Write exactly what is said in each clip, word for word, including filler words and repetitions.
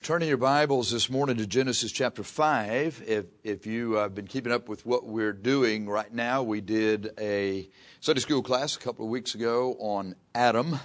Turn in your Bibles this morning to Genesis chapter five. If if you have been keeping up with what we're doing right now, we did a Sunday school class a couple of weeks ago on Adam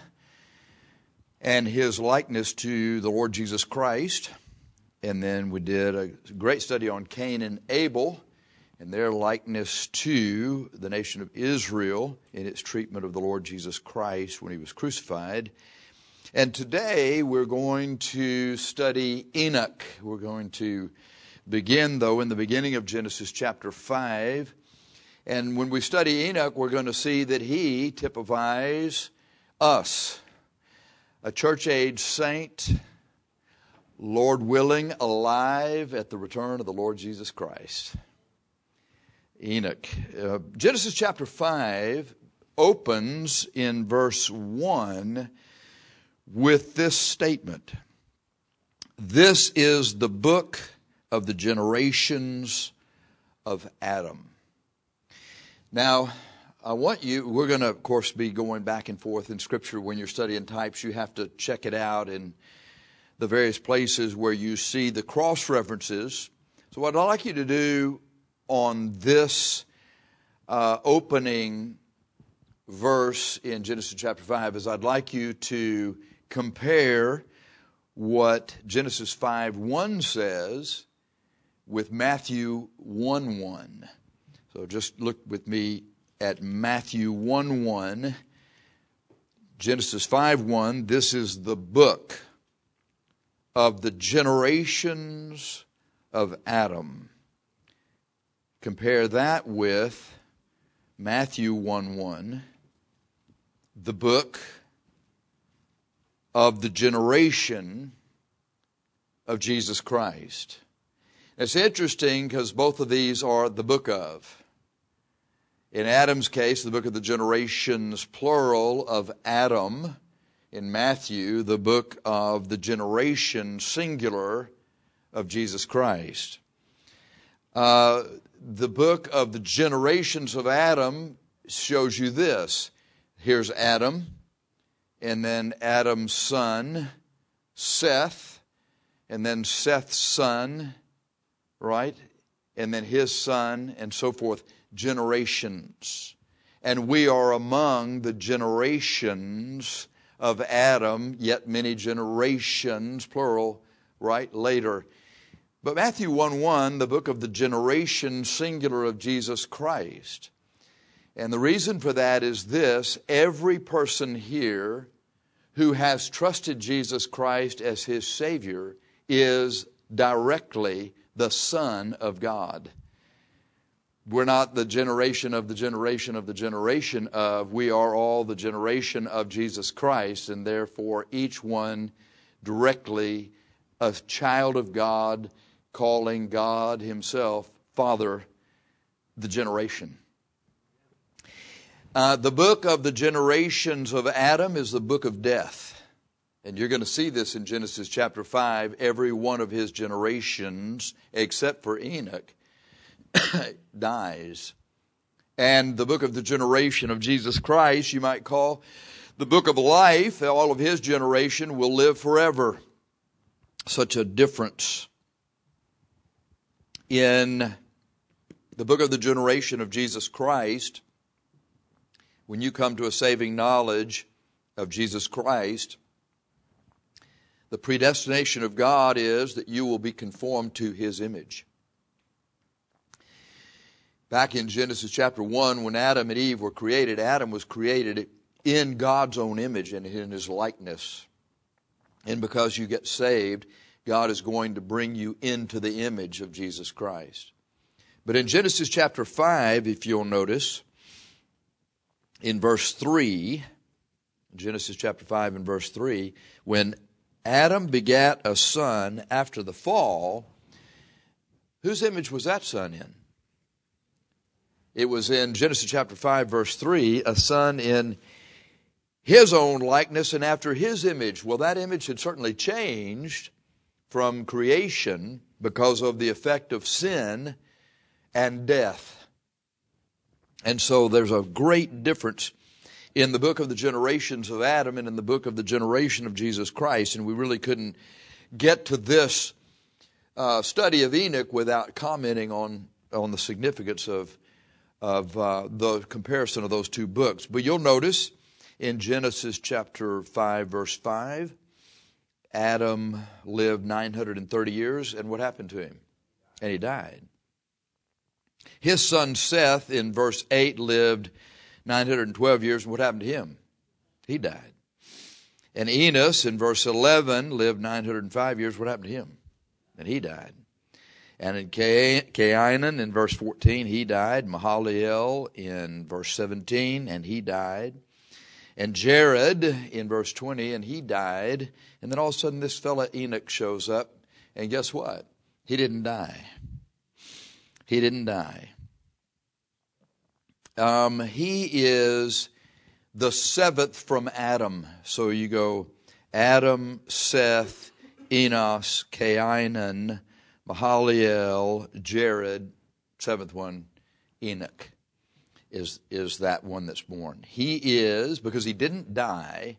and his likeness to the Lord Jesus Christ. And then we did a great study on Cain and Abel and their likeness to the nation of Israel in its treatment of the Lord Jesus Christ when he was crucified. And today we're going to study Enoch. We're going to begin, though, in the beginning of Genesis chapter five. And when we study Enoch, we're going to see that he typifies us, a church-age saint, Lord willing, alive at the return of the Lord Jesus Christ. Enoch. Uh, Genesis chapter five opens in verse one with this statement: "This is the book of the generations of Adam." Now, I want you, we're going to, of course, be going back and forth in Scripture. When you're studying types, you have to check it out in the various places where you see the cross references. So what I'd like you to do on this uh, opening verse in Genesis chapter five is I'd like you to compare what Genesis five one says with Matthew one one. So just look with me at Matthew one one. Genesis five one, this is the book of the generations of Adam. Compare that with Matthew one one, the book of the generation of Jesus Christ. It's interesting because both of these are the book of. In Adam's case, the book of the generations, plural, of Adam. In Matthew, the book of the generation, singular, of Jesus Christ. Uh, the book of the generations of Adam shows you this. Here's Adam, and then Adam's son, Seth, and then Seth's son, right? And then his son, and so forth, generations. And we are among the generations of Adam, yet many generations, plural, right, later. But Matthew one one, the book of the generation, singular, of Jesus Christ. And the reason for that is this: every person here who has trusted Jesus Christ as his Savior is directly the Son of God. We're not the generation of the generation of the generation of. We are all the generation of Jesus Christ, and therefore each one directly a child of God, calling God himself Father, the generation. Uh, the book of the generations of Adam is the book of death. And you're going to see this in Genesis chapter five. Every one of his generations, except for Enoch, dies. And the book of the generation of Jesus Christ, you might call the book of life. All of his generation will live forever. Such a difference. In the book of the generation of Jesus Christ, when you come to a saving knowledge of Jesus Christ, the predestination of God is that you will be conformed to his image. Back in Genesis chapter one, when Adam and Eve were created, Adam was created in God's own image and in his likeness. And because you get saved, God is going to bring you into the image of Jesus Christ. But in Genesis chapter five, if you'll notice, in verse three, Genesis chapter five and verse three, when Adam begat a son after the fall, whose image was that son in? It was in Genesis chapter five, verse three, a son in his own likeness and after his image. Well, that image had certainly changed from creation because of the effect of sin and death. And so there's a great difference in the book of the generations of Adam and in the book of the generation of Jesus Christ. And we really couldn't get to this uh, study of Enoch without commenting on, on the significance of, of uh, the comparison of those two books. But you'll notice in Genesis chapter five, verse five, Adam lived nine hundred thirty years, and what happened to him? And he died. His son Seth in verse eight lived nine hundred twelve years, and what happened to him? He died. And Enos in verse eleven lived nine hundred five years. What happened to him? And he died. And in Cainan in verse fourteen, he died. Mahalalel in verse seventeen, and he died. And Jared in verse twenty, and he died. And then all of a sudden this fella Enoch shows up, and guess what? He didn't die. He didn't die. Um, he is the seventh from Adam. So you go Adam, Seth, Enos, Cainan, Mahalalel, Jared, seventh one, Enoch is, is that one that's born. He is, because he didn't die,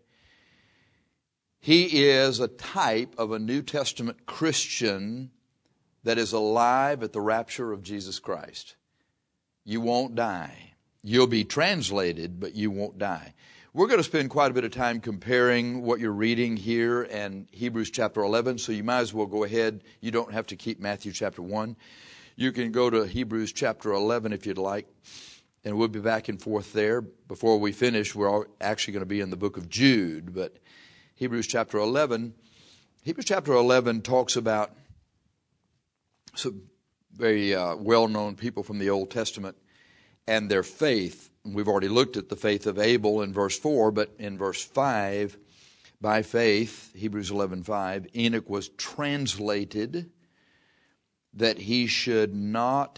he is a type of a New Testament Christian that is alive at the rapture of Jesus Christ. You won't die. You'll be translated, but you won't die. We're going to spend quite a bit of time comparing what you're reading here and Hebrews chapter eleven, so you might as well go ahead. You don't have to keep Matthew chapter one. You can go to Hebrews chapter eleven if you'd like, and we'll be back and forth there. Before we finish, we're actually going to be in the book of Jude, but Hebrews chapter eleven. Hebrews chapter eleven talks about some very uh, well-known people from the Old Testament and their faith. We've already looked at the faith of Abel in verse four, but in verse five, by faith, Hebrews eleven five, Enoch was translated that he should not,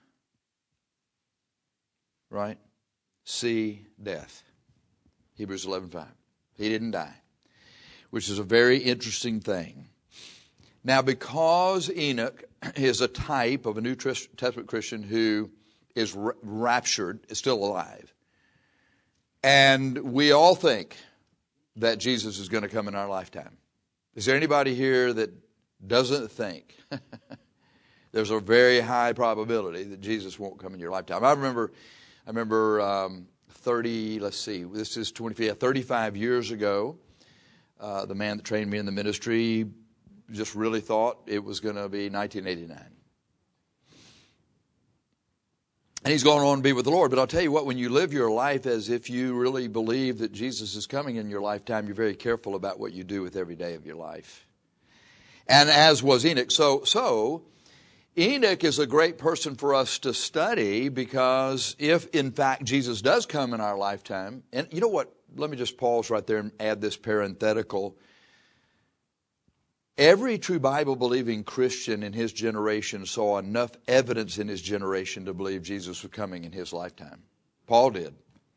right, see death. Hebrews eleven five. He didn't die, which is a very interesting thing. Now, because Enoch is a type of a New Testament Christian who is raptured, is still alive. And we all think that Jesus is going to come in our lifetime. Is there anybody here that doesn't think there's a very high probability that Jesus won't come in your lifetime? I remember, I remember um, thirty, let's see, this is twenty, yeah, thirty-five years ago, uh, the man that trained me in the ministry just really thought it was going to be nineteen eighty-nine. And he's going on to be with the Lord. But I'll tell you what, when you live your life as if you really believe that Jesus is coming in your lifetime, you're very careful about what you do with every day of your life. And as was Enoch. So, so Enoch is a great person for us to study, because if, in fact, Jesus does come in our lifetime, and you know what, let me just pause right there and add this parenthetical. Every true Bible-believing Christian in his generation saw enough evidence in his generation to believe Jesus was coming in his lifetime. Paul did.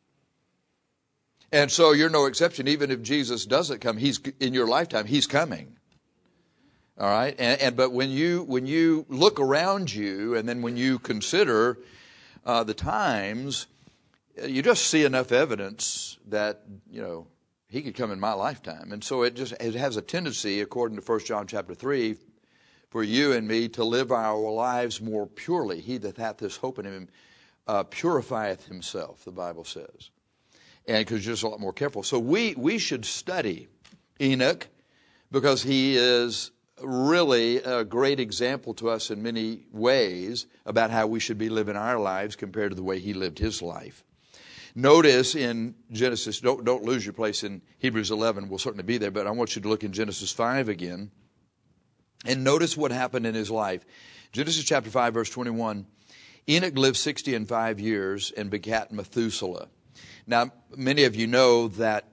And so you're no exception. Even if Jesus doesn't come, he's in your lifetime, he's coming. All right? And, and but when you when you look around you, and then when you consider uh, the times, you just see enough evidence that, you know, he could come in my lifetime. And so it just it has a tendency, according to First John chapter three, for you and me to live our lives more purely. He that hath this hope in him uh, purifieth himself, the Bible says. And because you're just a lot more careful. So we, we should study Enoch, because he is really a great example to us in many ways about how we should be living our lives compared to the way he lived his life. Notice in Genesis, don't, don't lose your place in Hebrews eleven. We'll certainly be there, but I want you to look in Genesis five again. And notice what happened in his life. Genesis chapter five, verse twenty-one. Enoch lived sixty and five years and begat Methuselah. Now, many of you know that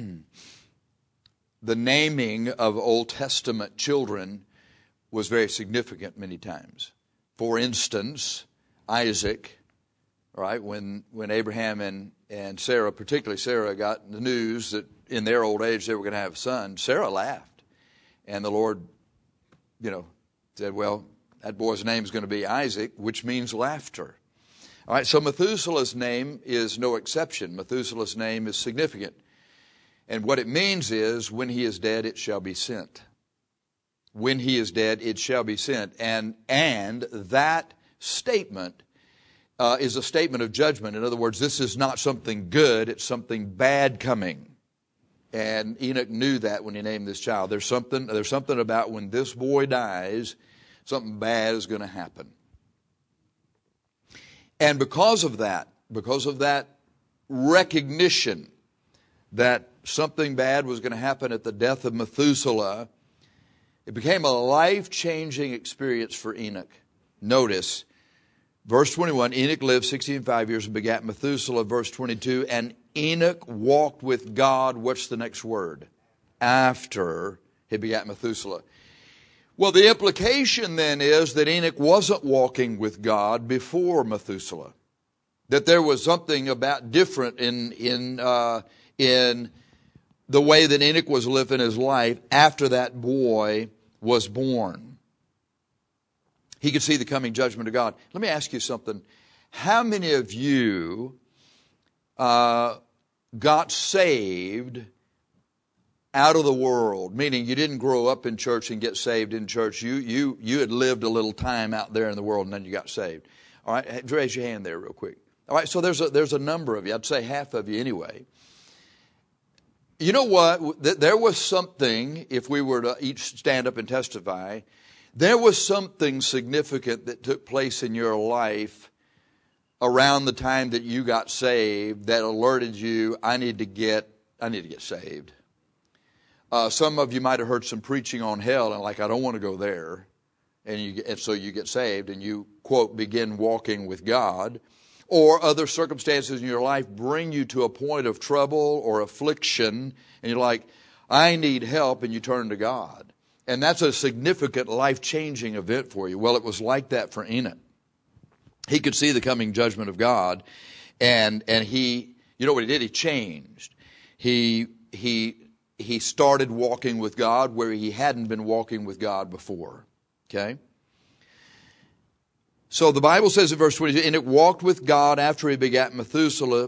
the naming of Old Testament children was very significant many times. For instance, Isaac, right, when when Abraham and, and Sarah, particularly Sarah, got the news that in their old age they were going to have a son, Sarah laughed. And the Lord, you know, said, well, that boy's name is going to be Isaac, which means laughter. All right, so Methuselah's name is no exception. Methuselah's name is significant. And what it means is, when he is dead, it shall be sent. when he is dead, it shall be sent. And, and that statement uh, is a statement of judgment. In other words, this is not something good, it's something bad coming. And Enoch knew that when he named this child. There's something, there's something about when this boy dies, something bad is going to happen. And because of that, because of that recognition that something bad was going to happen at the death of Methuselah, it became a life-changing experience for Enoch. Notice, verse twenty-one, Enoch lived sixty and five years and begat Methuselah. Verse twenty-two, and Enoch walked with God. What's the next word? After he begat Methuselah. Well, the implication then is that Enoch wasn't walking with God before Methuselah. That there was something about different in in uh, in the way that Enoch was living his life after that boy was born. He could see the coming judgment of God. Let me ask you something. How many of you uh, got saved out of the world? Meaning you didn't grow up in church and get saved in church. You you you had lived a little time out there in the world and then you got saved. All right, raise your hand there real quick. All right, so there's a, there's a number of you. I'd say half of you anyway. You know what? There was something, if we were to each stand up and testify, there was something significant that took place in your life around the time that you got saved that alerted you, I need to get, I need to get saved. Uh, some of you might have heard some preaching on hell and like, I don't want to go there. And, you, and so you get saved and you, quote, begin walking with God. Or other circumstances in your life bring you to a point of trouble or affliction, and you're like, I need help, and you turn to God. And that's a significant life-changing event for you. Well, it was like that for Enoch. He could see the coming judgment of God, and and he, you know what he did? He changed. He he he started walking with God where he hadn't been walking with God before. Okay? So the Bible says in verse twenty-two, Enoch walked with God after he begat Methuselah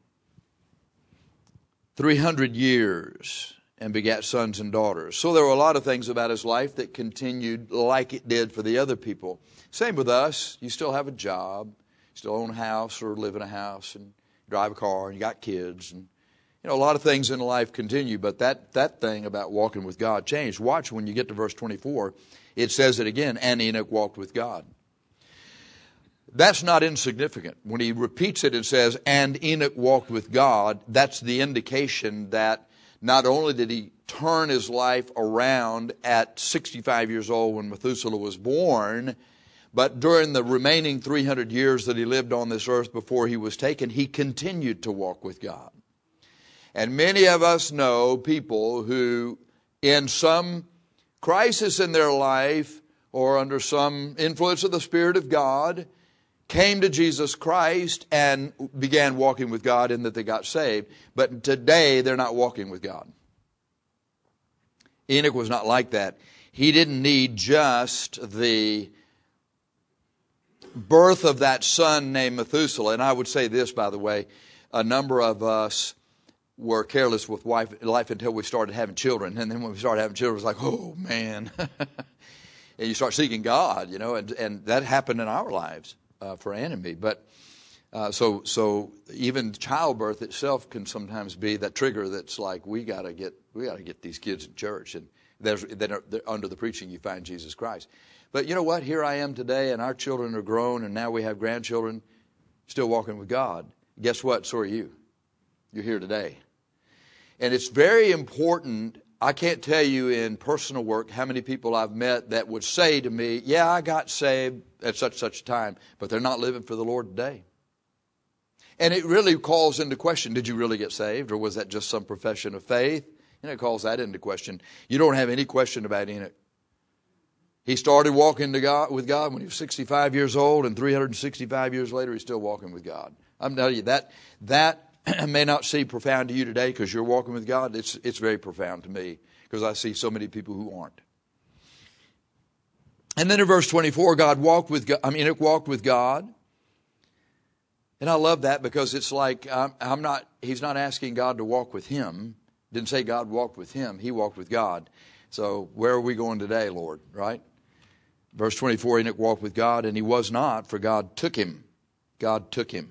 three hundred years and begat sons and daughters. So there were a lot of things about his life that continued like it did for the other people. Same with us. You still have a job, you still own a house or live in a house and drive a car and you got kids. And you know, a lot of things in life continue, but that, that thing about walking with God changed. Watch when you get to verse twenty-four, it says it again, and Enoch walked with God. That's not insignificant. When he repeats it and says, and Enoch walked with God, that's the indication that not only did he turn his life around at sixty-five years old when Methuselah was born, but during the remaining three hundred years that he lived on this earth before he was taken, he continued to walk with God. And many of us know people who, in some crisis in their life or under some influence of the Spirit of God, came to Jesus Christ and began walking with God in that they got saved. But today they're not walking with God. Enoch was not like that. He didn't need just the birth of that son named Methuselah. And I would say this, by the way, a number of us were careless with life until we started having children. And then when we started having children, it was like, oh, man. And you start seeking God, you know, and, and that happened in our lives. Uh, for enemy, but uh, so so even childbirth itself can sometimes be that trigger that's like we gotta get we gotta get these kids in church, and there's then under the preaching you find Jesus Christ. But you know what? Here I am today, and our children are grown, and now we have grandchildren, still walking with God. Guess what? So are you. You're here today, and it's very important. I can't tell you in personal work how many people I've met that would say to me, yeah, I got saved at such such a time, but they're not living for the Lord today. And it really calls into question, did you really get saved, or was that just some profession of faith? And it calls that into question. You don't have any question about Enoch. He started walking to God, with God when he was sixty-five years old, and three hundred sixty-five years later, he's still walking with God. I'm telling you, that that may not seem profound to you today because you're walking with God. It's it's very profound to me because I see so many people who aren't. And then in verse twenty-four, God walked with God. I mean, Enoch walked with God. And I love that because it's like I'm, I'm not. He's not asking God to walk with him. Didn't say God walked with him. He walked with God. So where are we going today, Lord, right? Verse twenty-four, Enoch walked with God, and he was not, for God took him. God took him.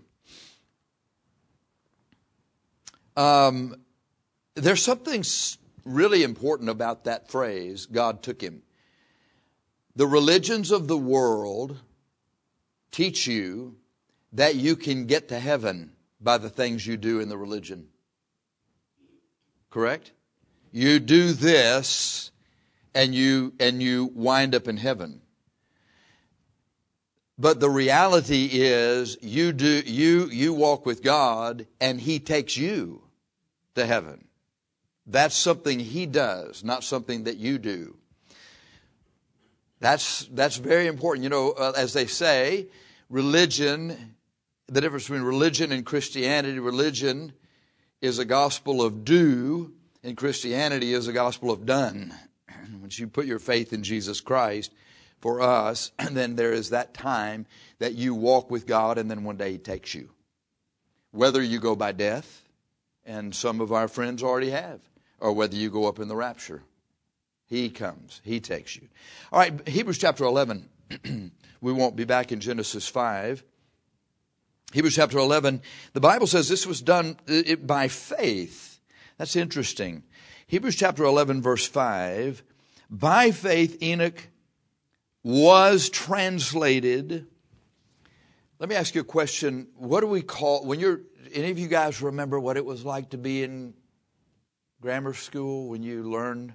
Um, there's something really important about that phrase, God took him. The religions of the world teach you that you can get to heaven by the things you do in the religion. Correct? You do this and you and you wind up in heaven. But the reality is you do you you walk with God and he takes you to heaven. That's something he does, not something that you do. That's that's very important. You know, uh, as they say, religion, the difference between religion and Christianity, religion is a gospel of do, and Christianity is a gospel of done. Once you put your faith in Jesus Christ for us, and then there is that time that you walk with God, and then one day he takes you. Whether you go by death, and some of our friends already have, or whether you go up in the rapture. He comes. He takes you. All right, Hebrews chapter eleven. We won't be back in Genesis five. Hebrews chapter eleven, the Bible says this was done by faith. That's interesting. Hebrews chapter eleven, verse five. By faith Enoch was translated. Let me ask you a question. What do we call, when you're, any of you guys remember what it was like to be in grammar school when you learned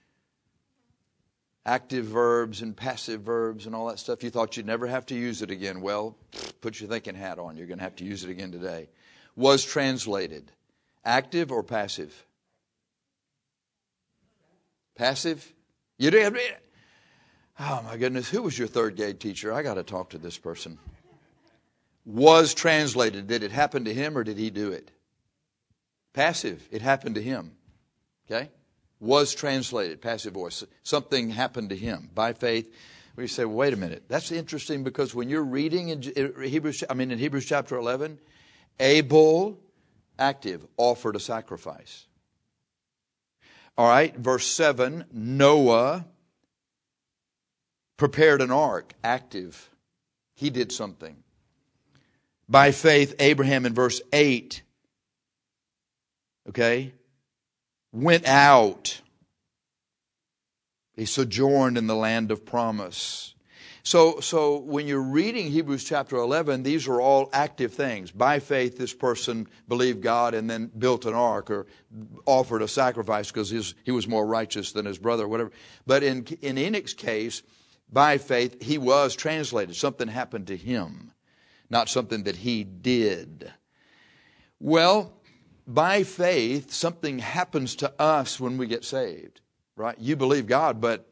active verbs and passive verbs and all that stuff? You thought you'd never have to use it again. Well, put your thinking hat on. You're going to have to use it again today. Was translated. Active or passive? Passive? You did? Oh my goodness. Who was your third grade teacher? I got to talk to this person. Was translated. Did it happen to him or did he do it? Passive. It happened to him. Okay? Was translated, passive voice. Something happened to him by faith. We say, well, wait a minute. That's interesting because when you're reading in Hebrews, I mean in Hebrews chapter eleven, Abel, active, offered a sacrifice. All right, verse seven, Noah prepared an ark, active. He did something. By faith, Abraham in verse eight, okay, went out. He sojourned in the land of promise. So, so when you're reading Hebrews chapter eleven, these are all active things. By faith, this person believed God and then built an ark or offered a sacrifice because his, he was more righteous than his brother, whatever. But in, in Enoch's case, by faith, he was translated. Something happened to him, not something that he did. Well, by faith, something happens to us when we get saved, right? You believe God, but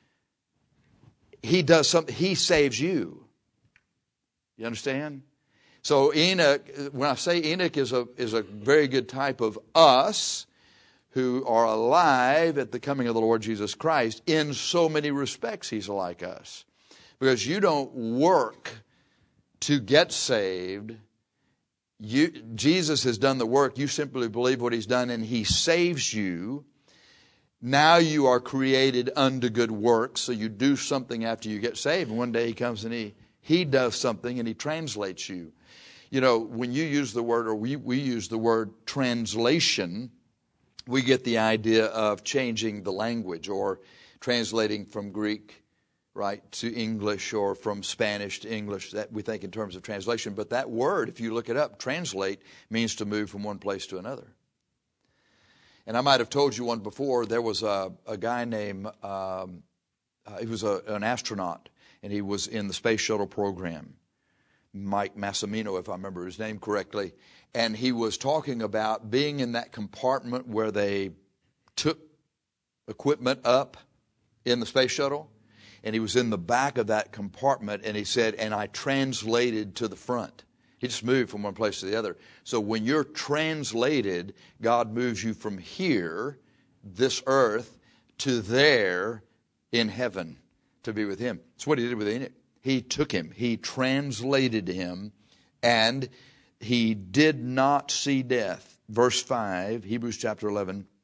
he does something. He saves you. You understand? So Enoch, when I say Enoch is a is a very good type of us who are alive at the coming of the Lord Jesus Christ. In so many respects, he's like us. Because you don't work to get saved. You, Jesus has done the work. You simply believe what he's done and he saves you. Now you are created unto good works. So you do something after you get saved. And one day he comes and he, he does something and he translates you. You know, when you use the word, or we, we use the word translation, we get the idea of changing the language or translating from Greek, right, to English, or from Spanish to English. That we think in terms of translation. But that word, if you look it up, translate, means to move from one place to another. And I might have told you one before. There was a, a guy named, um, uh, he was a, an astronaut, and he was in the space shuttle program. Mike Massimino, if I remember his name correctly. And he was talking about being in that compartment where they took equipment up in the space shuttle. And he was in the back of that compartment, and he said, and I translated to the front. He just moved from one place to the other. So when you're translated, God moves you from here, this earth, to there in heaven to be with him. That's what he did with Enoch. He took him. He translated him, and he did not see death. Verse five, Hebrews chapter eleven.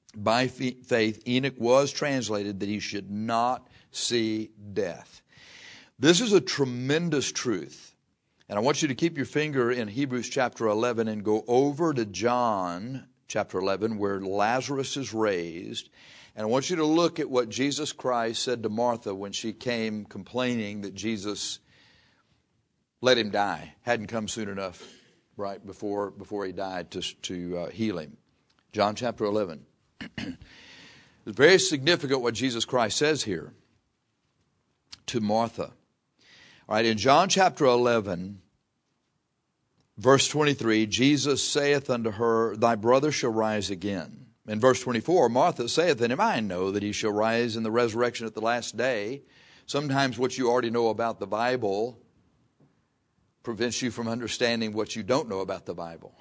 by faith Enoch was translated that he should not see death. This is a tremendous truth. And I want you to keep your finger in Hebrews chapter eleven and go over to John chapter eleven where Lazarus is raised. And I want you to look at what Jesus Christ said to Martha when she came complaining that Jesus let him die, hadn't come soon enough, right, before before he died to, to uh, heal him. John chapter eleven. It's very significant what Jesus Christ says here to Martha. All right, in John chapter eleven, verse twenty-three, Jesus saith unto her, Thy brother shall rise again. In verse twenty-four, Martha saith unto him, I know that he shall rise in the resurrection at the last day. Sometimes what you already know about the Bible prevents you from understanding what you don't know about the Bible.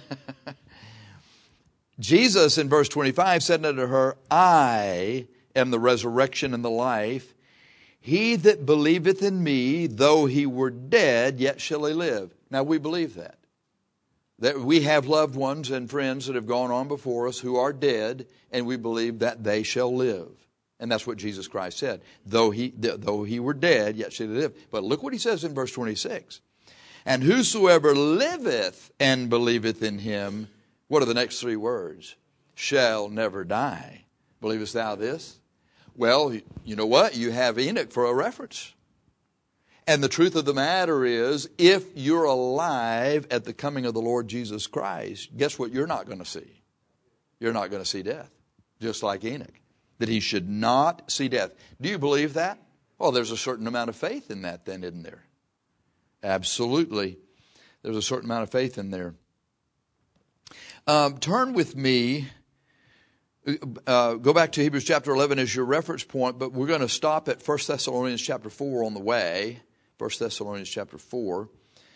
Jesus in verse twenty-five said unto her, I am the resurrection and the life. He that believeth in me, though he were dead, yet shall he live. Now we believe that. That we have loved ones and friends that have gone on before us who are dead, and we believe that they shall live. And that's what Jesus Christ said. Though he, though he were dead, yet shall he live. But look what he says in verse twenty-six. And whosoever liveth and believeth in him, what are the next three words? Shall never die. Believest thou this? Well, you know what? You have Enoch for a reference. And the truth of the matter is, if you're alive at the coming of the Lord Jesus Christ, guess what you're not going to see? You're not going to see death, just like Enoch. That he should not see death. Do you believe that? Well, there's a certain amount of faith in that then, isn't there? Absolutely. There's a certain amount of faith in there. Um, turn with me, uh, go back to Hebrews chapter eleven as your reference point, but we're going to stop at First Thessalonians chapter four on the way. First Thessalonians chapter four.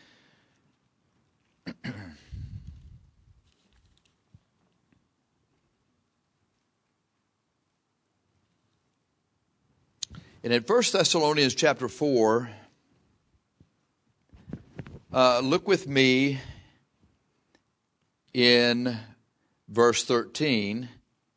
And in First Thessalonians chapter four, uh, look with me in verse thirteen.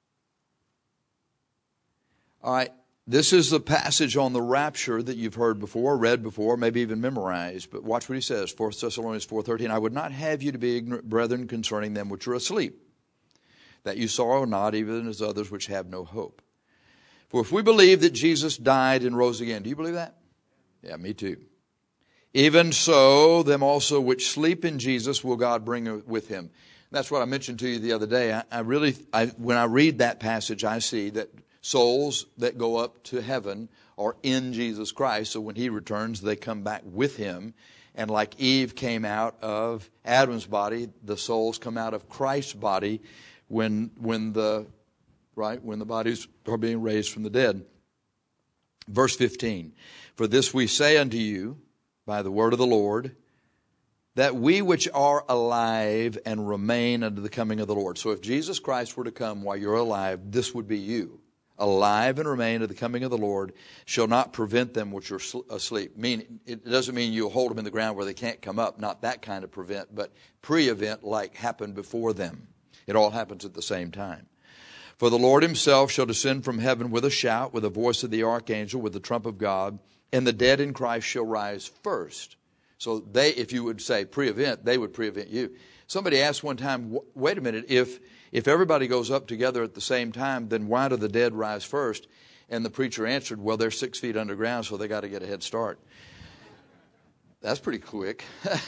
All right, this is the passage on the rapture that you've heard before, read before, maybe even memorized. But watch what he says, First Thessalonians four thirteen. I would not have you to be ignorant, brethren, concerning them which are asleep, that you sorrow not, even as others which have no hope. For if we believe that Jesus died and rose again, do you believe that? Yeah, me too. Even so, them also which sleep in Jesus will God bring with him. That's what I mentioned to you the other day. I, I really, I, when I read that passage, I see that souls that go up to heaven are in Jesus Christ. So when he returns, they come back with him. And like Eve came out of Adam's body, the souls come out of Christ's body when when the right when the bodies are being raised from the dead. Verse fifteen. For this we say unto you by the word of the Lord, that we which are alive and remain unto the coming of the Lord. So if Jesus Christ were to come while you're alive, this would be you. Alive and remain unto the coming of the Lord shall not prevent them which are asleep. Mean, it doesn't mean you'll hold them in the ground where they can't come up. Not that kind of prevent, but pre-event like happened before them. It all happens at the same time. For the Lord himself shall descend from heaven with a shout, with the voice of the archangel, with the trump of God, and the dead in Christ shall rise first. So they, if you would say pre-event, they would pre-event you. Somebody asked one time, wait a minute, if if everybody goes up together at the same time, then why do the dead rise first? And the preacher answered, well, they're six feet underground, so they got to get a head start. That's pretty quick.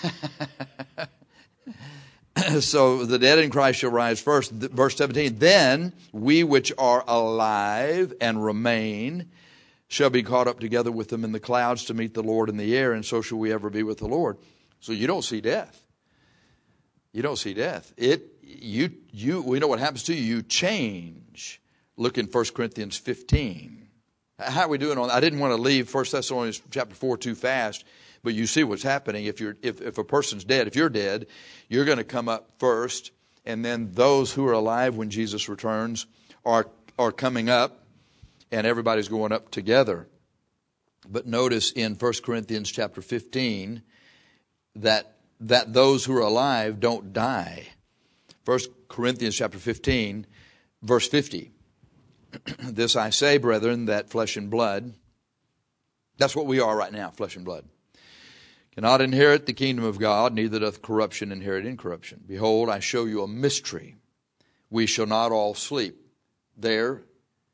So the dead in Christ shall rise first. Verse seventeen, then we which are alive and remain shall be caught up together with them in the clouds to meet the Lord in the air, and so shall we ever be with the Lord. So you don't see death. You don't see death. It you you we know what happens to you. You change. Look in First Corinthians fifteen. How are we doing on that? I didn't want to leave First Thessalonians chapter four too fast, but you see what's happening. If you're if, if a person's dead, if you're dead, you're going to come up first, and then those who are alive when Jesus returns are are coming up. And everybody's going up together. But notice in First Corinthians chapter fifteen that that those who are alive don't die. First Corinthians chapter fifteen, Verse fifty. This I say, brethren, that flesh and blood, that's what we are right now, flesh and blood, cannot inherit the kingdom of God, neither doth corruption inherit incorruption. Behold, I show you a mystery. We shall not all sleep. There,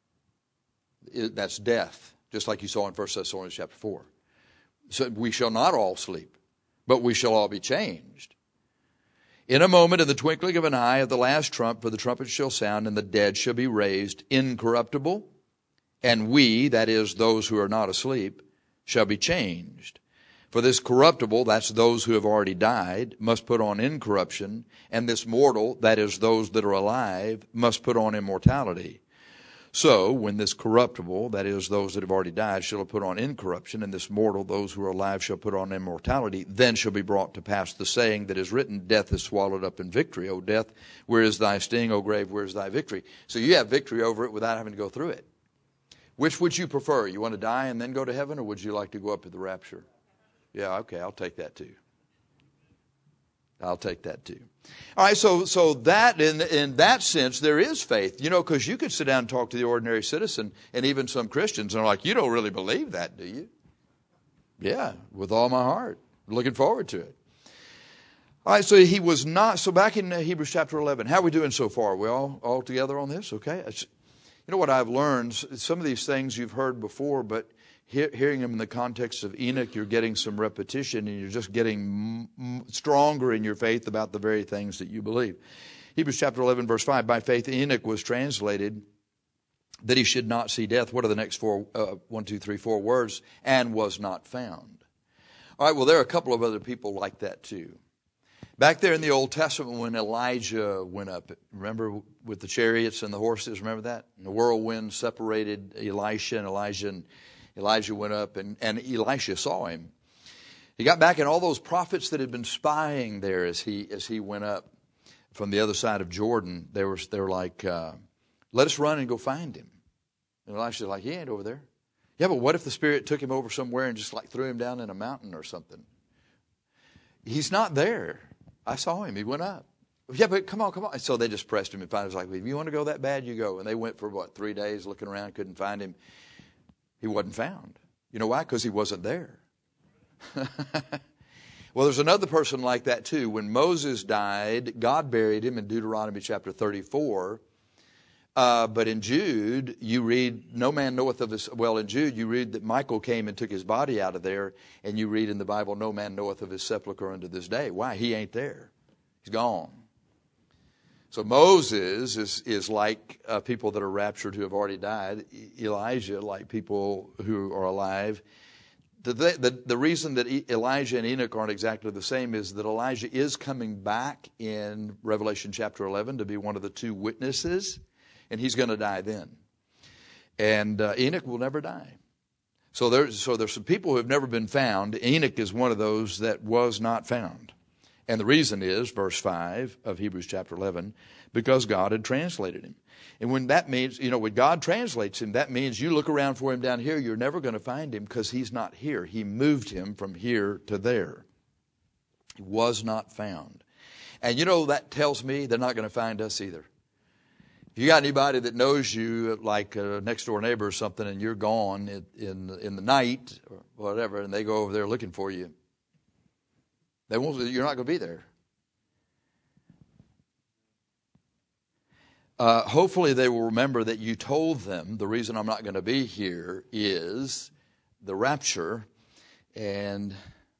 that's death, just like you saw in First Thessalonians chapter four. So we shall not all sleep, but we shall all be changed. In a moment, in the twinkling of an eye, at the last trump, for the trumpet shall sound, and the dead shall be raised incorruptible, and we, that is, those who are not asleep, shall be changed. For this corruptible, that's those who have already died, must put on incorruption, and this mortal, that is, those that are alive, must put on immortality. So, when this corruptible, that is, those that have already died, shall have put on incorruption, and this mortal, those who are alive, shall put on immortality, then shall be brought to pass the saying that is written, death is swallowed up in victory. O death, where is thy sting? O grave, where is thy victory? So you have victory over it without having to go through it. Which would you prefer? You want to die and then go to heaven, or would you like to go up to the rapture? Yeah, okay, I'll take that too. I'll take that too. All right, so so that in in that sense there is faith, you know, because you could sit down and talk to the ordinary citizen, and even some Christians are like, you don't really believe that, do you? Yeah, with all my heart, looking forward to it. All right, so he was not. So back in Hebrews chapter eleven, how are we doing so far? Are we all all together on this? Okay, it's, you know what I've learned. Some of these things you've heard before, but hearing them in the context of Enoch, you're getting some repetition, and you're just getting m- stronger in your faith about the very things that you believe. Hebrews chapter eleven, verse five, by faith Enoch was translated that he should not see death. What are the next four, uh, one, two, three, four words? And was not found. All right, well, there are a couple of other people like that too. Back there in the Old Testament when Elijah went up, remember with the chariots and the horses, remember that? And the whirlwind separated Elisha and Elijah, and Elijah went up, and, and Elisha saw him. He got back, and all those prophets that had been spying there as he as he went up from the other side of Jordan, they were they were like, uh, let us run and go find him. And Elisha's like, he ain't over there. Yeah, but what if the Spirit took him over somewhere and just like threw him down in a mountain or something? He's not there. I saw him. He went up. Yeah, but come on, come on. So they just pressed him and finally was like, well, if you want to go that bad, you go. And they went for, what, three days looking around, couldn't find him. He wasn't found. You know why? Because he wasn't there. Well, there's another person like that too. When Moses died, God buried him in Deuteronomy chapter thirty-four. Uh, but in Jude, you read, no man knoweth of his, well, in Jude, you read that Michael came and took his body out of there. And you read in the Bible, no man knoweth of his sepulchre unto this day. Why? He ain't there. He's gone. So Moses is, is like uh, people that are raptured who have already died. Elijah, like people who are alive. The, the, the reason that Elijah and Enoch aren't exactly the same is that Elijah is coming back in Revelation chapter eleven to be one of the two witnesses, and he's going to die then. And uh, Enoch will never die. So there's, so there's some people who have never been found. Enoch is one of those that was not found. And the reason is, verse five of Hebrews chapter eleven, because God had translated him. And when that means, you know, when God translates him, that means you look around for him down here, you're never going to find him because he's not here. He moved him from here to there. He was not found. And you know, that tells me they're not going to find us either. If you got anybody that knows you, like a next door neighbor or something, and you're gone in, in, in the night or whatever, and they go over there looking for you, They won't. You're not going to be there. Uh, hopefully they will remember that you told them the reason I'm not going to be here is the rapture, and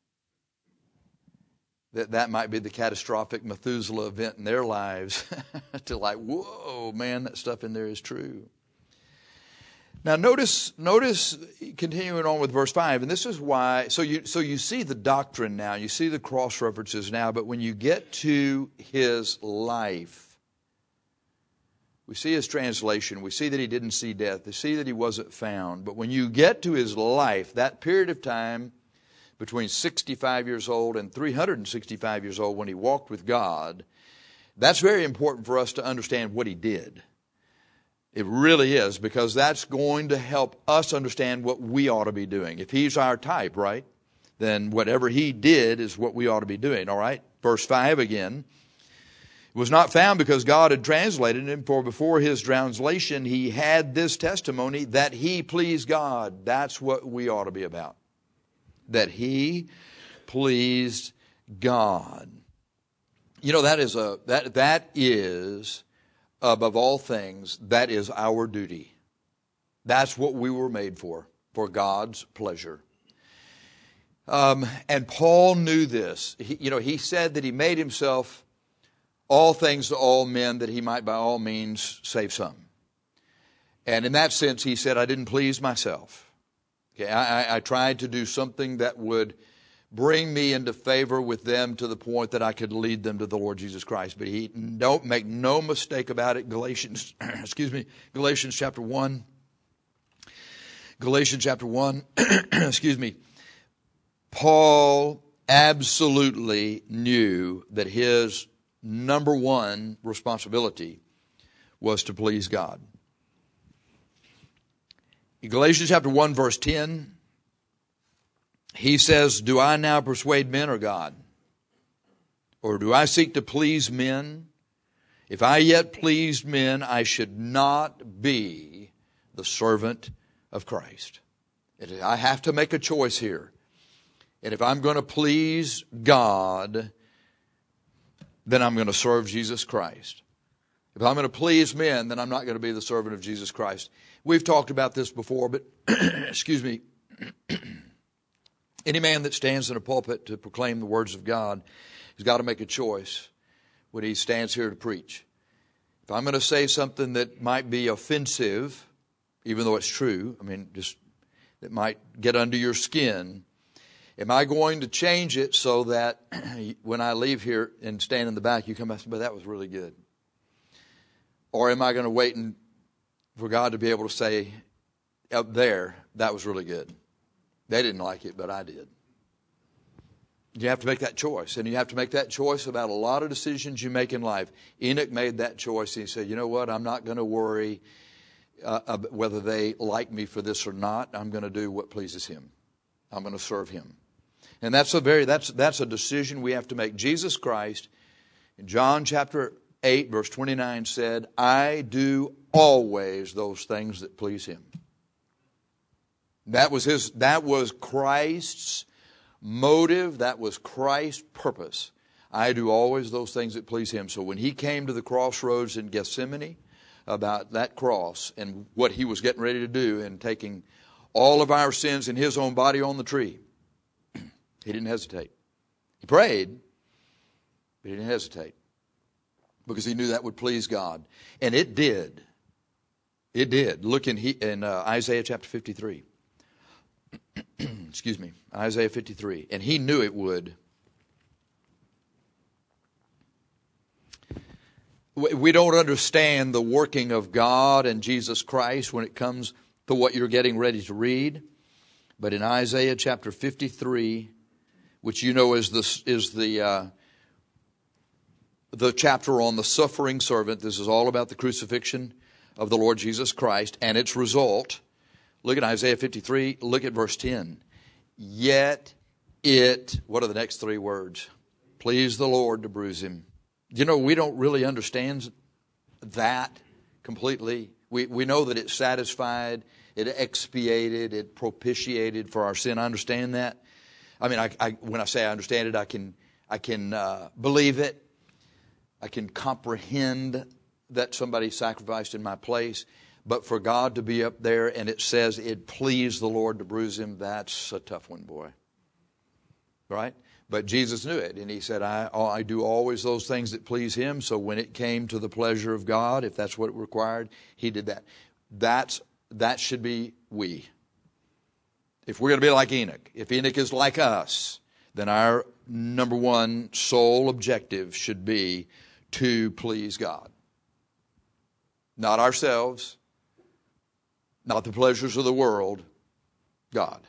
that that might be the catastrophic Methuselah event in their lives to like, whoa, man, that stuff in there is true. Now notice, notice, continuing on with verse five, and this is why, so you, so you see the doctrine now, you see the cross references now, but when you get to his life, we see his translation, we see that he didn't see death, we see that he wasn't found, but when you get to his life, that period of time between sixty-five years old and three hundred sixty-five years old when he walked with God, that's very important for us to understand what he did. It really is, because that's going to help us understand what we ought to be doing. If he's our type, right, then whatever he did is what we ought to be doing, all right? Verse five again. It was not found because God had translated him, for before his translation he had this testimony that he pleased God. That's what we ought to be about. That he pleased God. You know, that is a that that is, above all things, that is our duty. That's what we were made for, for God's pleasure. Um, and Paul knew this. He, you know, he said that he made himself all things to all men, that he might by all means save some. And in that sense, he said, I didn't please myself. Okay, I, I, I tried to do something that would bring me into favor with them to the point that I could lead them to the Lord Jesus Christ. But he don't make no mistake about it. Galatians, excuse me, Galatians chapter one. Galatians chapter one, excuse me. Paul absolutely knew that his number one responsibility was to please God. In Galatians chapter one, verse ten, he says, do I now persuade men or God? Or do I seek to please men? If I yet pleased men, I should not be the servant of Christ. I have to make a choice here. And if I'm going to please God, then I'm going to serve Jesus Christ. If I'm going to please men, then I'm not going to be the servant of Jesus Christ. We've talked about this before, but excuse me. Any man that stands in a pulpit to proclaim the words of God has got to make a choice when he stands here to preach. If I'm going to say something that might be offensive, even though it's true, I mean, just that might get under your skin, am I going to change it so that when I leave here and stand in the back, you come back and say, but that was really good? Or am I going to wait and, for God to be able to say up there, that was really good? They didn't like it, but I did. You have to make that choice. And you have to make that choice about a lot of decisions you make in life. Enoch made that choice. And he said, you know what? I'm not going to worry uh, whether they like me for this or not. I'm going to do what pleases him. I'm going to serve him. And that's a very that's that's a decision we have to make. Jesus Christ, in John chapter eight, verse twenty-nine, said, I do always those things that please him. That was his that was Christ's motive, that was Christ's purpose. I do always those things that please him. So when he came to the crossroads in Gethsemane about that cross and what he was getting ready to do and taking all of our sins in his own body on the tree, he didn't hesitate. He prayed, but he didn't hesitate because he knew that would please God. And it did. It did. Look in, he, in uh, Isaiah chapter fifty-three. Excuse me, Isaiah fifty-three. And he knew it would. We don't understand the working of God and Jesus Christ when it comes to what you're getting ready to read. But in Isaiah chapter fifty-three, which you know is the, is the, uh, the chapter on the suffering servant. This is all about the crucifixion of the Lord Jesus Christ and its result. Look at Isaiah fifty-three, look at verse ten. Yet it, what are the next three words? Please the Lord to bruise him. You know, we don't really understand that completely. We we know that it satisfied, it expiated, it propitiated for our sin. I understand that. I mean, I, I when I say I understand it, I can I can uh, believe it. I can comprehend that somebody sacrificed in my place. But for God to be up there and it says it pleased the Lord to bruise him, that's a tough one, boy. Right? But Jesus knew it, and he said, I, I do always those things that please him. So when it came to the pleasure of God, if that's what it required, he did that. That's, that should be we. If we're going to be like Enoch, if Enoch is like us, then our number one sole objective should be to please God. Not ourselves, not the pleasures of the world, God.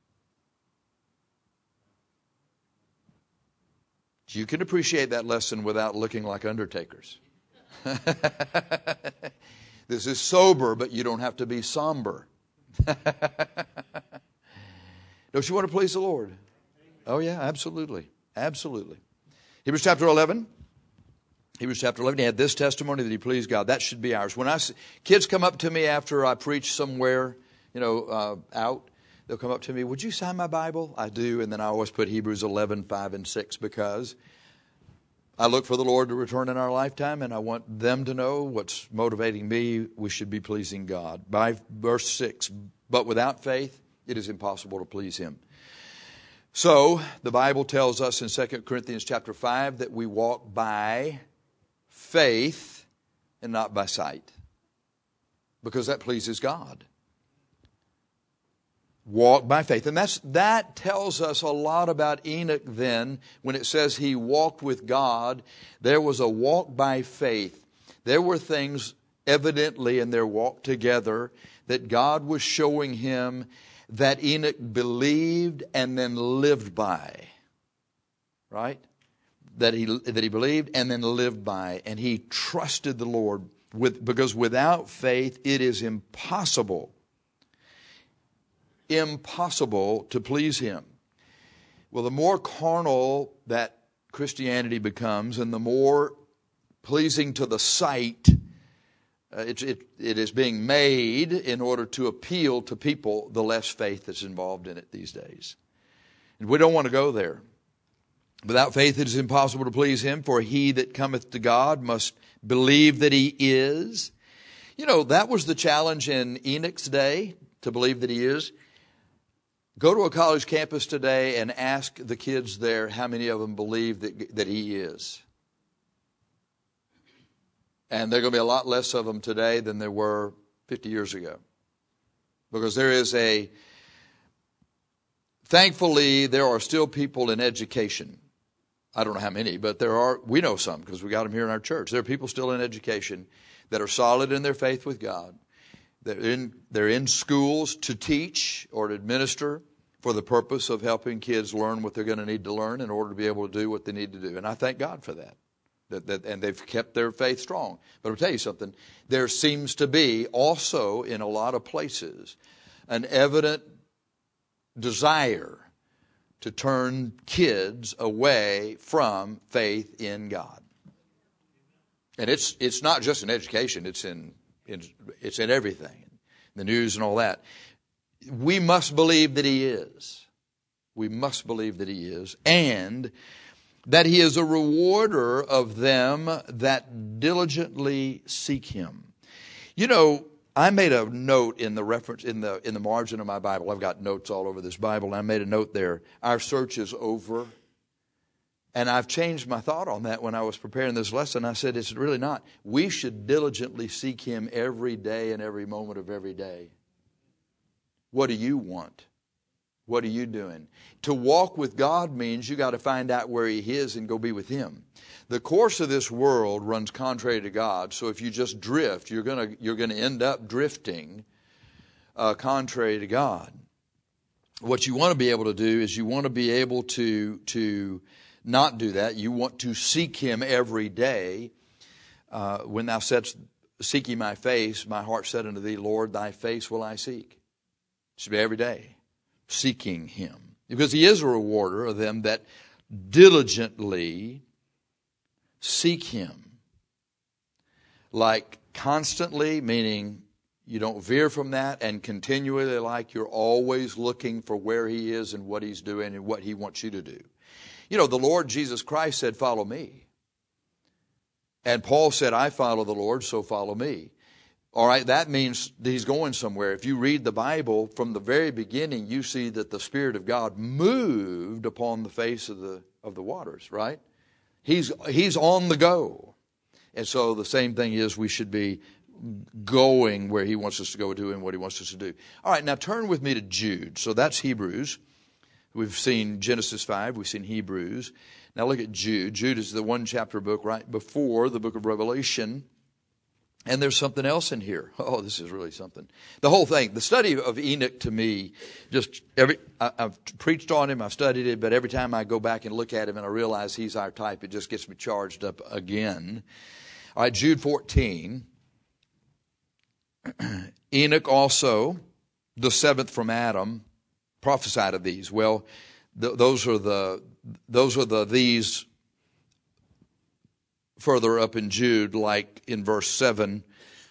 You can appreciate that lesson without looking like undertakers. This is sober, but you don't have to be somber. Don't you want to please the Lord? Oh, yeah, absolutely. Absolutely. Hebrews chapter eleven. Hebrews chapter eleven, he had this testimony that he pleased God. That should be ours. When I see, kids come up to me after I preach somewhere, you know, uh, out, they'll come up to me, would you sign my Bible? I do, and then I always put Hebrews eleven, five and six, because I look for the Lord to return in our lifetime, and I want them to know what's motivating me. We should be pleasing God. By verse six, but without faith, it is impossible to please him. So, the Bible tells us in Second Corinthians chapter five that we walk by faith and not by sight, because that pleases God. Walk by faith. And that's, that tells us a lot about Enoch then. When it says he walked with God, there was a walk by faith. There were things evidently in their walk together that God was showing him that Enoch believed and then lived by. Right? That he, that he believed and then lived by. And he trusted the Lord. With, because without faith, it is impossible impossible to please him. Well, the more carnal that Christianity becomes and the more pleasing to the sight uh, it, it, it is being made in order to appeal to people, the less faith that's involved in it these days. And we don't want to go there. Without faith it is impossible to please him, for he that cometh to God must believe that he is. You know, that was the challenge in Enoch's day, to believe that he is. Go to a college campus today and ask the kids there how many of them believe that, that he is. And there are going to be a lot less of them today than there were fifty years ago. Because there is a, thankfully, there are still people in education. I don't know how many, but there are, we know some because we got them here in our church. There are people still in education that are solid in their faith with God. They're in, they're in schools to teach or to administer for the purpose of helping kids learn what they're going to need to learn in order to be able to do what they need to do. And I thank God for that. That, that and they've kept their faith strong. But I'll tell you something. There seems to be also in a lot of places an evident desire to turn kids away from faith in God. And it's it's not just in education. It's in, in it's in everything. The news and all that. We must believe that he is. We must believe that he is. And that he is a rewarder of them that diligently seek him. You know, I made a note in the reference, in the in the margin of my Bible. I've got notes all over this Bible. And I made a note there. Our search is over. And I've changed my thought on that when I was preparing this lesson. I said, it's really not. We should diligently seek him every day and every moment of every day. What do you want? What are you doing? To walk with God means you got to find out where he is and go be with him. The course of this world runs contrary to God. So if you just drift, you're going to you're going to end up drifting uh, contrary to God. What you want to be able to do is you want to be able to to not do that. You want to seek him every day. Uh, when thou saidst, seek ye my face, my heart said unto thee, Lord, thy face will I seek. It should be every day. Seeking him. Because he is a rewarder of them that diligently seek him. Like constantly, meaning you don't veer from that, and continually, like you're always looking for where he is and what he's doing and what he wants you to do. You know, the Lord Jesus Christ said, follow me. And Paul said, I follow the Lord, so follow me. All right, that means that he's going somewhere. If you read the Bible from the very beginning, you see that the Spirit of God moved upon the face of the of the waters, right? He's he's on the go. And so the same thing is we should be going where he wants us to go to and what he wants us to do. All right, now turn with me to Jude. So that's Hebrews. We've seen Genesis five. We've seen Hebrews. Now look at Jude. Jude is the one chapter book right before the book of Revelation. And there's something else in here. Oh, this is really something. The whole thing, the study of Enoch to me, just every, I, I've preached on him, I've studied it, but every time I go back and look at him and I realize he's our type, it just gets me charged up again. All right, Jude fourteen. Enoch also, the seventh from Adam, prophesied of these. Well, th- those are the, those are the, these further up in Jude, like in verse seven,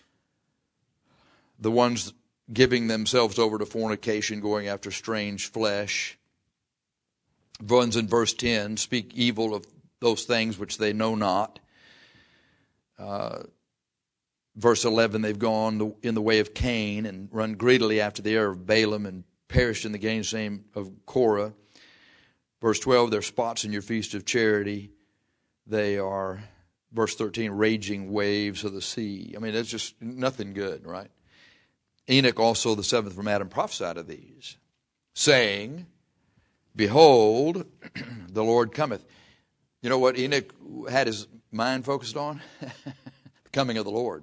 the ones giving themselves over to fornication, going after strange flesh. Ones in verse ten speak evil of those things which they know not. Uh, verse eleven, they've gone in the way of Cain and run greedily after the error of Balaam and perished in the gainsaying of Korah. Verse twelve, they're spots in your feast of charity. They are, verse thirteen, raging waves of the sea. I mean, it's just nothing good, right? Enoch also, the seventh from Adam, prophesied of these, saying, behold, the Lord cometh. You know what Enoch had his mind focused on? The coming of the Lord.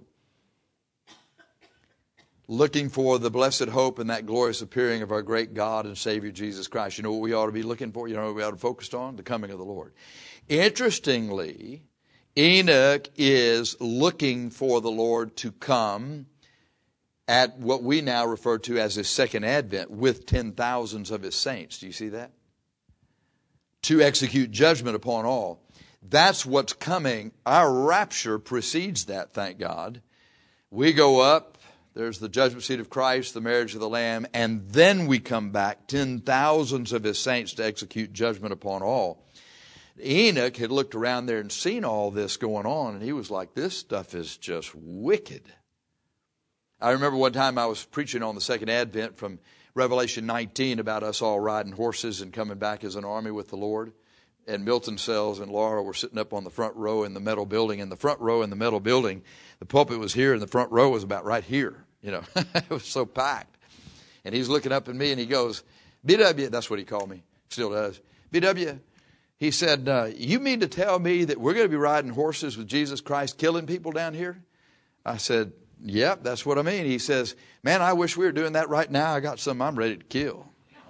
Looking for the blessed hope and that glorious appearing of our great God and Savior Jesus Christ. You know what we ought to be looking for? You know what we ought to focus on? The coming of the Lord. Interestingly, Enoch is looking for the Lord to come at what we now refer to as his second advent with ten thousands of his saints. Do you see that? To execute judgment upon all. That's what's coming. Our rapture precedes that, thank God. We go up, there's the judgment seat of Christ, the marriage of the Lamb, and then we come back, ten thousands of his saints to execute judgment upon all. Enoch had looked around there and seen all this going on, and he was like, this stuff is just wicked. I remember one time I was preaching on the second advent from Revelation nineteen about us all riding horses and coming back as an army with the Lord. And Milton Sells and Laura were sitting up on the front row in the metal building. In the front row in the metal building, the pulpit was here and the front row was about right here. You know, it was so packed. And he's looking up at me and he goes, B W, that's what he called me, still does. B W, he said, uh, you mean to tell me that we're going to be riding horses with Jesus Christ killing people down here? I said, yep, that's what I mean. He says, man, I wish we were doing that right now. I got some I'm ready to kill.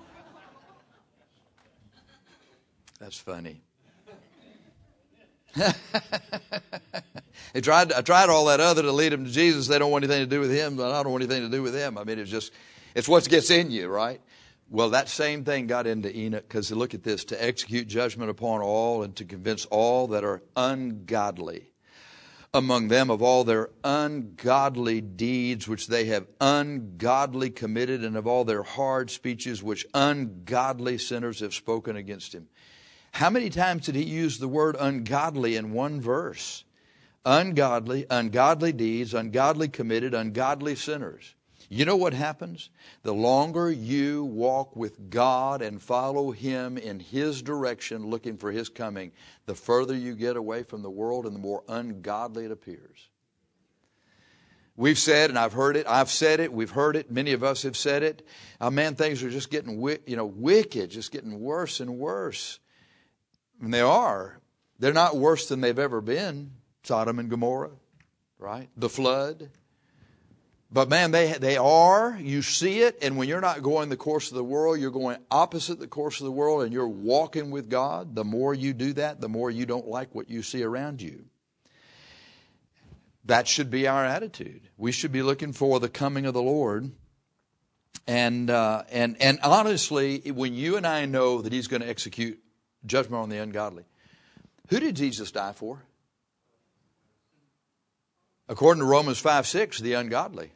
That's funny. They tried, I tried all that other to lead them to Jesus. They don't want anything to do with him, but I don't want anything to do with them. I mean, it's just, it's what gets in you, right? Well, that same thing got into Enoch, because look at this, to execute judgment upon all and to convince all that are ungodly among them of all their ungodly deeds which they have ungodly committed, and of all their hard speeches which ungodly sinners have spoken against him. How many times did he use the word ungodly in one verse? Ungodly, ungodly deeds, ungodly committed, ungodly sinners. You know what happens? The longer you walk with God and follow him in his direction, looking for his coming, the further you get away from the world and the more ungodly it appears. We've said, and I've heard it, I've said it, we've heard it, many of us have said it. Oh, man, things are just getting you know, wicked, just getting worse and worse. And they are. They're not worse than they've ever been. Sodom and Gomorrah, right? The flood. But man, they they are. You see it. And when you're not going the course of the world, you're going opposite the course of the world and you're walking with God. The more you do that, the more you don't like what you see around you. That should be our attitude. We should be looking for the coming of the Lord. And uh, and and honestly, when you and I know that he's going to execute judgment on the ungodly, who did Jesus die for? According to Romans five six, the ungodly.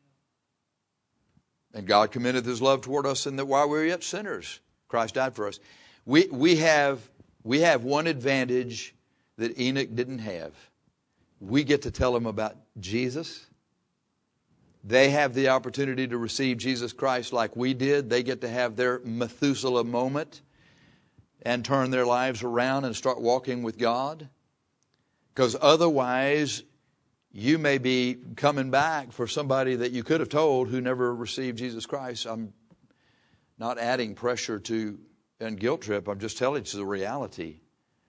And God commendeth his love toward us in that while we were yet sinners, Christ died for us. We we have we have one advantage that Enoch didn't have. We get to tell them about Jesus. They have the opportunity to receive Jesus Christ like we did. They get to have their Methuselah moment and turn their lives around and start walking with God. Because otherwise, you may be coming back for somebody that you could have told who never received Jesus Christ. I'm not adding pressure to and guilt trip. I'm just telling you the reality.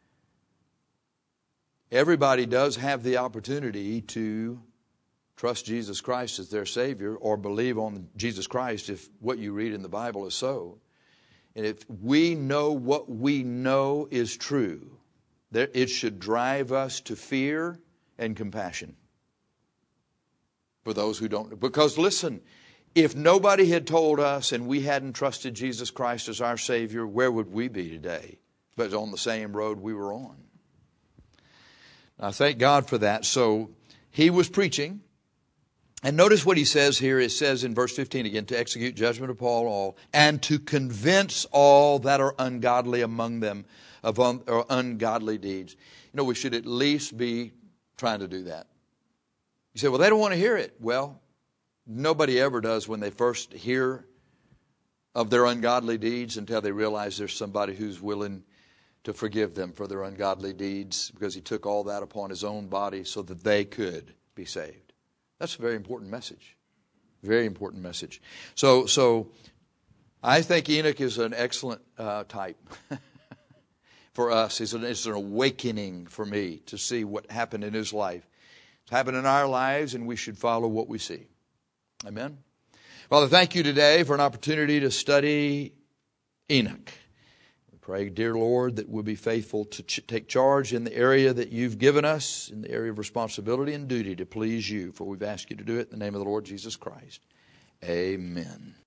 Everybody does have the opportunity to trust Jesus Christ as their Savior or believe on Jesus Christ if what you read in the Bible is so. And if we know what we know is true, it should drive us to fear and compassion for those who don't. Because listen, if nobody had told us and we hadn't trusted Jesus Christ as our Savior, where would we be today? But on the same road we were on. I thank God for that. So he was preaching. And notice what he says here. It says in verse fifteen again, to execute judgment upon all, and to convince all that are ungodly among them of un- or ungodly deeds. You know, we should at least be trying to do that. You say, well, they don't want to hear it. Well, nobody ever does when they first hear of their ungodly deeds until they realize there's somebody who's willing to forgive them for their ungodly deeds, because he took all that upon his own body so that they could be saved. That's a very important message. Very important message. So, so I think Enoch is an excellent uh, type for us. It's an, it's an awakening for me to see what happened in his life. It's happened in our lives, and we should follow what we see. Amen. Father, thank you today for an opportunity to study Enoch. Pray, dear Lord, that we'll be faithful to ch- take charge in the area that you've given us, in the area of responsibility and duty to please you. For we've asked you to do it in the name of the Lord Jesus Christ. Amen.